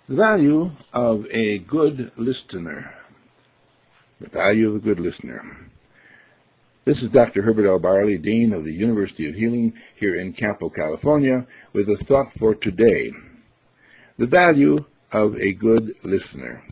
The value of a good listener. The value of a good listener. This is Dr. Herbert L. Barley, Dean of the University of Healing here in Campo, California, with a thought for today. The value of a good listener.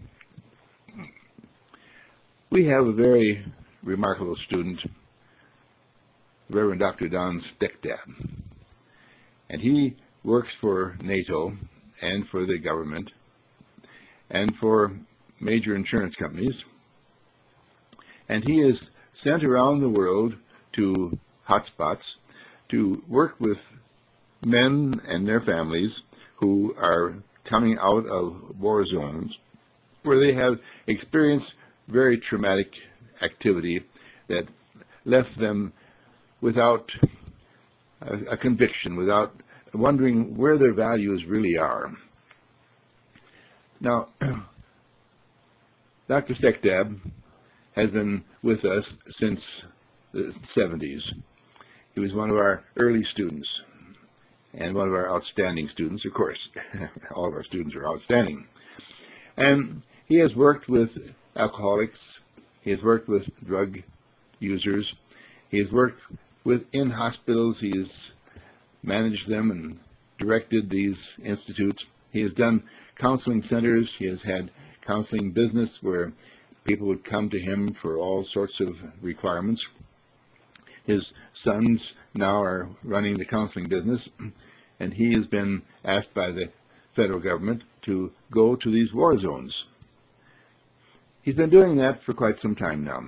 We have a very remarkable student, Reverend Dr. Don Stekdab, and he works for NATO and for the government and for major insurance companies, and he is sent around the world to hotspots to work with men and their families who are coming out of war zones where they have experienced very traumatic activity that left them without a conviction, without wondering where their values really are. Now, Dr. Stekdab has been with us since the 70s. He was one of our early students and one of our outstanding students, of course. All of our students are outstanding. And he has worked with alcoholics. He has worked with drug users. He has worked in hospitals. He has managed them and directed these institutes. He has done counseling centers. He has had counseling business where people would come to him for all sorts of requirements. His sons now are running the counseling business, and he has been asked by the federal government to go to these war zones. He's been doing that for quite some time now.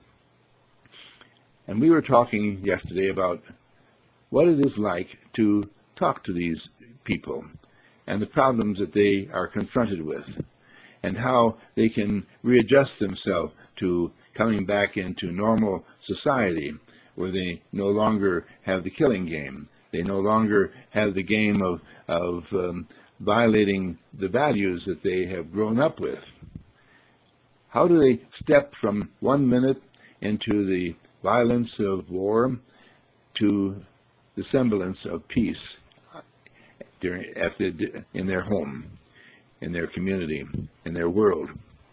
And we were talking yesterday about what it is like to talk to these people and the problems that they are confronted with, and how they can readjust themselves to coming back into normal society where they no longer have the killing game. They no longer have the game of violating the values that they have grown up with. How do they step from 1 minute into the violence of war to the semblance of peace in their home, in their community, in their world?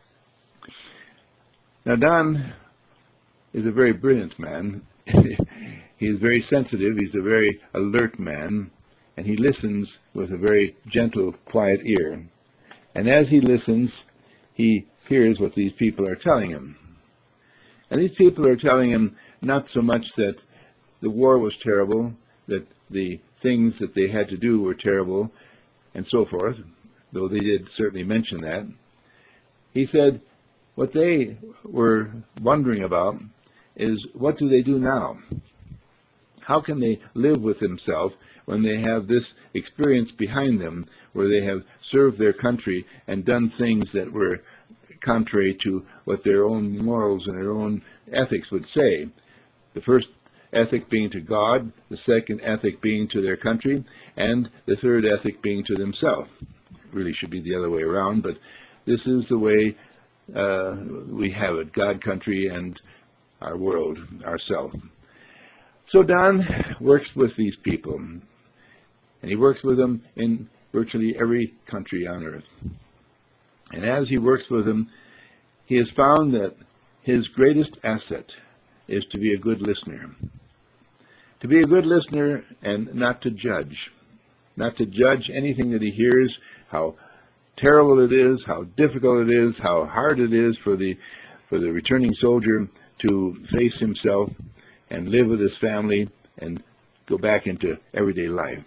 Now, Don is a very brilliant man. He is very sensitive. He's a very alert man, and he listens with a very gentle, quiet ear. And as he listens, he hears what these people are telling him. And these people are telling him not so much that the war was terrible, that the things that they had to do were terrible, and so forth, though they did certainly mention that. He said what they were wondering about is, what do they do now? How can they live with themselves when they have this experience behind them where they have served their country and done things that were contrary to what their own morals and their own ethics would say? The first ethic being to God, the second ethic being to their country, and the third ethic being to themselves. Really should be the other way around, but this is the way we have it: God, country, and our world, ourself. So Don works with these people, and he works with them in virtually every country on earth. And as he works with them, he has found that his greatest asset is to be a good listener. To be a good listener and not to judge. Not to judge anything that he hears, how terrible it is, how difficult it is, how hard it is for the returning soldier to face himself and live with his family and go back into everyday life.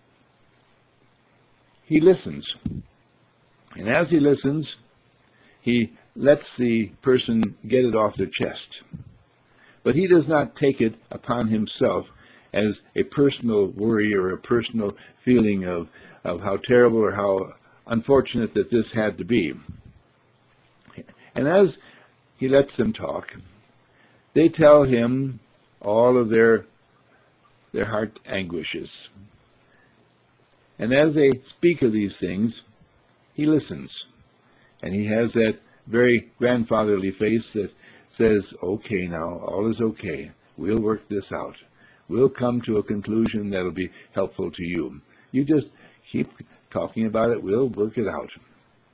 He listens. And as he listens, he lets the person get it off their chest. But he does not take it upon himself as a personal worry or a personal feeling of how terrible or how unfortunate that this had to be. And as he lets them talk, they tell him all of their heart anguishes. And as they speak of these things, he listens. And he has that very grandfatherly face that says, okay now, all is okay. We'll work this out. We'll come to a conclusion that'll be helpful to you. You just keep talking about it. We'll work it out.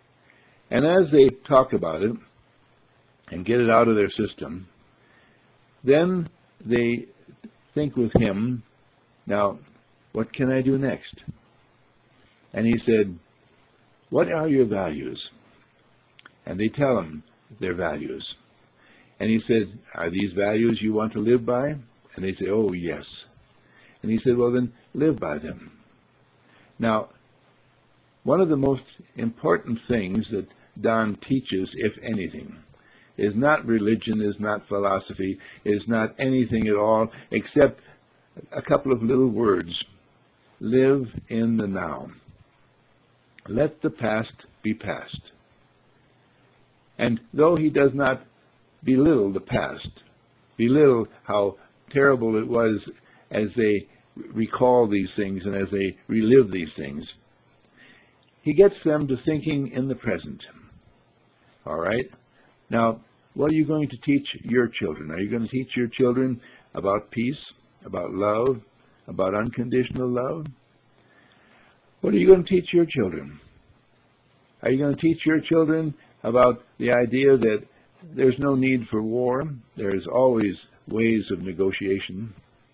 And as they talk about it and get it out of their system, then they think with him, now, what can I do next? And he said, what are your values? And they tell him their values. And he said, are these values you want to live by? And they say, oh, yes. And he said, well, then live by them. Now, one of the most important things that Don teaches, if anything, is not religion, is not philosophy, is not anything at all except a couple of little words. Live in the now. Let the past be past. And though he does not belittle the past, belittle how terrible it was as they recall these things and as they relive these things, he gets them to thinking in the present. All right? Now, what are you going to teach your children? Are you going to teach your children about peace, about love, about unconditional love? What are you going to teach your children? Are you going to teach your children about the idea that there's no need for war? There's always ways of negotiation.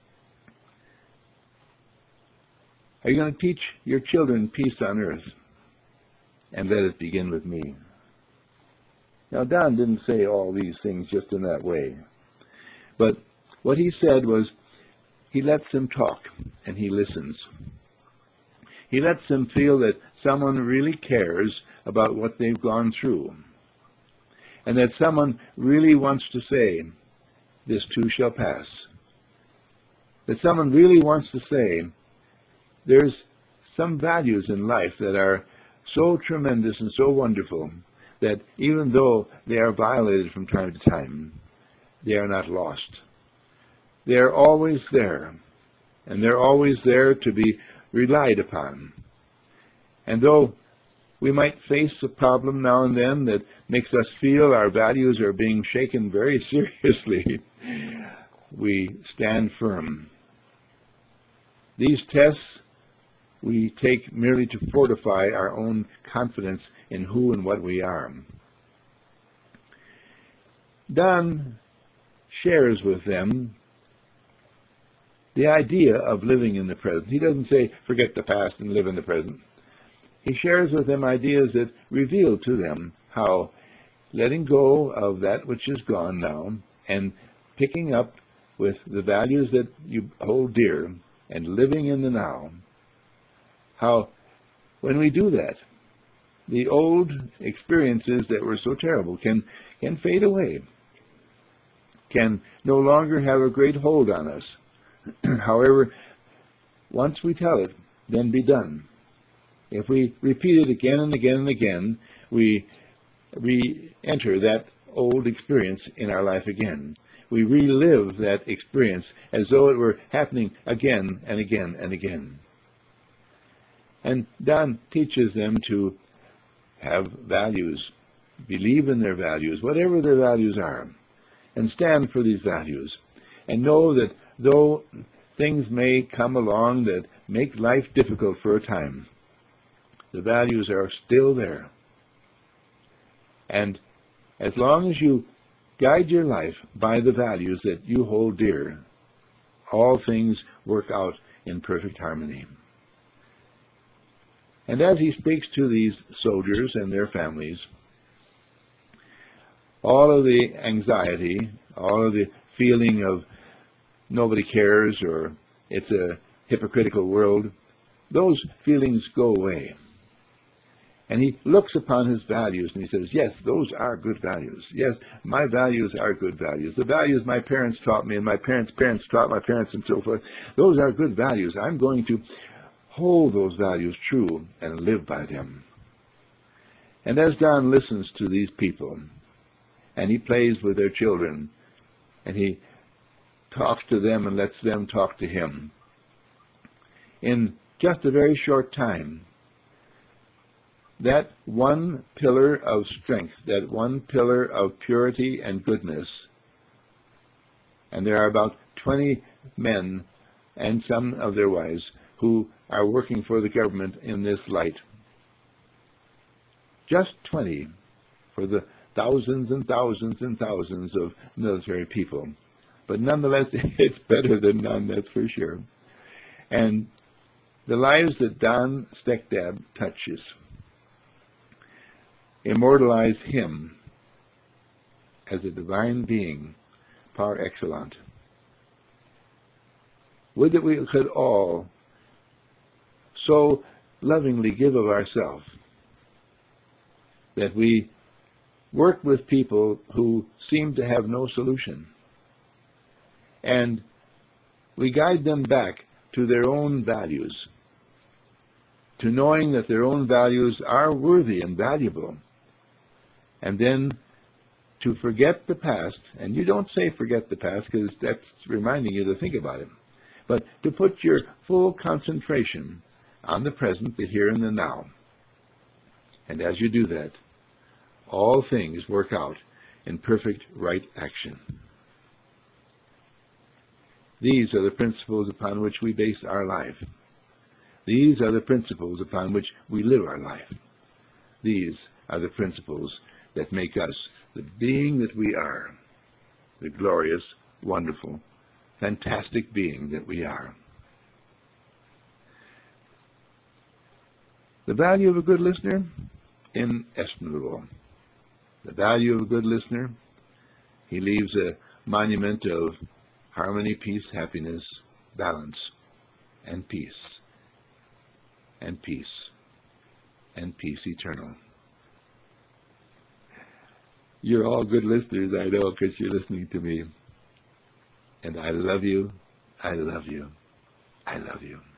Are you going to teach your children peace on earth? And let it begin with me. Now, Don didn't say all these things just in that way. But what he said was, he lets them talk, and he listens. He lets them feel that someone really cares about what they've gone through, and that someone really wants to say, this too shall pass. That someone really wants to say, there's some values in life that are so tremendous and so wonderful that even though they are violated from time to time, they are not lost. They are always there, and they're always there to be relied upon. And though we might face a problem now and then that makes us feel our values are being shaken very seriously, we stand firm. These tests we take merely to fortify our own confidence in who and what we are. Don shares with them the idea of living in the present. He doesn't say, forget the past and live in the present. He shares with them ideas that reveal to them how letting go of that which is gone now and picking up with the values that you hold dear and living in the now, how when we do that, the old experiences that were so terrible can fade away, can no longer have a great hold on us. However, once we tell it, then be done. If we repeat it again and again and again, we re-enter that old experience in our life again. We relive that experience as though it were happening again and again and again. And Don teaches them to have values, believe in their values, whatever their values are, and stand for these values, and know that though things may come along that make life difficult for a time, the values are still there. And as long as you guide your life by the values that you hold dear, all things work out in perfect harmony. And as he speaks to these soldiers and their families, all of the anxiety, all of the feeling of nobody cares or it's a hypocritical world, those feelings go away. And he looks upon his values and he says, yes, those are good values. Yes, my values are good values. The values my parents taught me and my parents' parents taught my parents and so forth, those are good values. I'm going to hold those values true and live by them. And as Don listens to these people, and he plays with their children, and he talks to them and lets them talk to him, in just a very short time, that one pillar of strength, that one pillar of purity and goodness, and there are about 20 men and some of their wives who are working for the government in this light. Just 20 for the thousands and thousands and thousands of military people. But nonetheless, it's better than none, that's for sure. And the lives that Don Stekdab touches immortalize him as a divine being par excellence. Would that we could all so lovingly give of ourselves that we work with people who seem to have no solution, and we guide them back to their own values, to knowing that their own values are worthy and valuable, and then to forget the past. And you don't say forget the past because that's reminding you to think about it, but to put your full concentration on the present, the here and the now. And as you do that, all things work out in perfect right action. These are the principles upon which we base our life. These are the principles upon which we live our life. These are the principles that make us the being that we are, the glorious, wonderful, fantastic being that we are. The value of a good listener? Inestimable. The value of a good listener? He leaves a monument of harmony, peace, happiness, balance, and peace, and peace, and peace eternal. You're all good listeners, I know, because you're listening to me. And I love you, I love you, I love you.